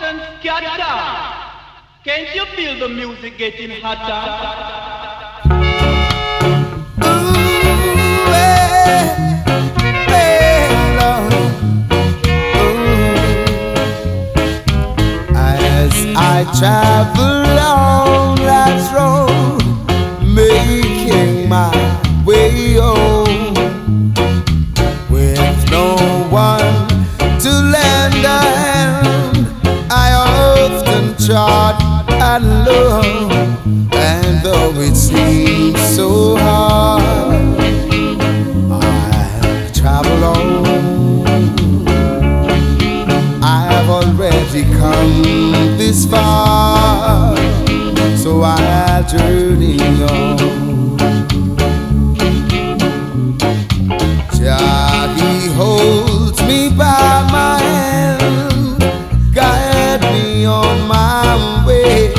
and scatter. Can't you feel the music getting hotter? I travel on that road, making my way home, with no one to lend a hand. I often trod alone, and though it seems so hard, I travel on. I have already come this far, so I'll journey on. Jah, He holds me by my hand, guide me on my way.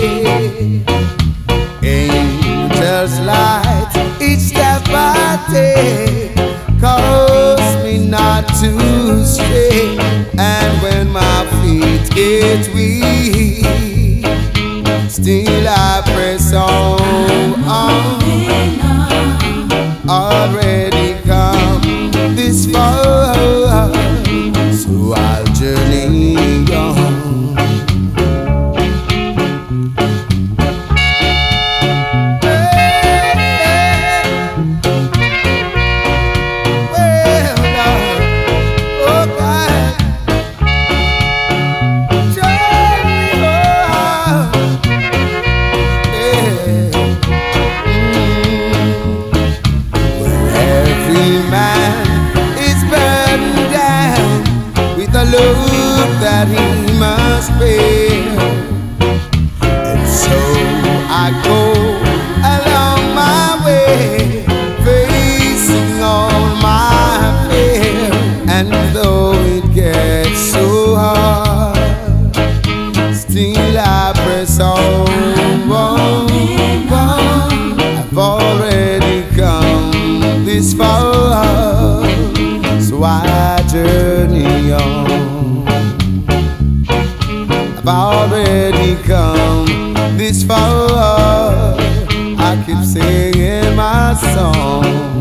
Angels light each step I take, cause me not to stray. And when my feet get weak, still I press on. Already come this far, so I'll journey on. That he must bear, and so I go along my way, facing all my fear. And though it gets so hard, still I press on. I've already come this far, so I journey on. I've already come this far, I keep singing my song.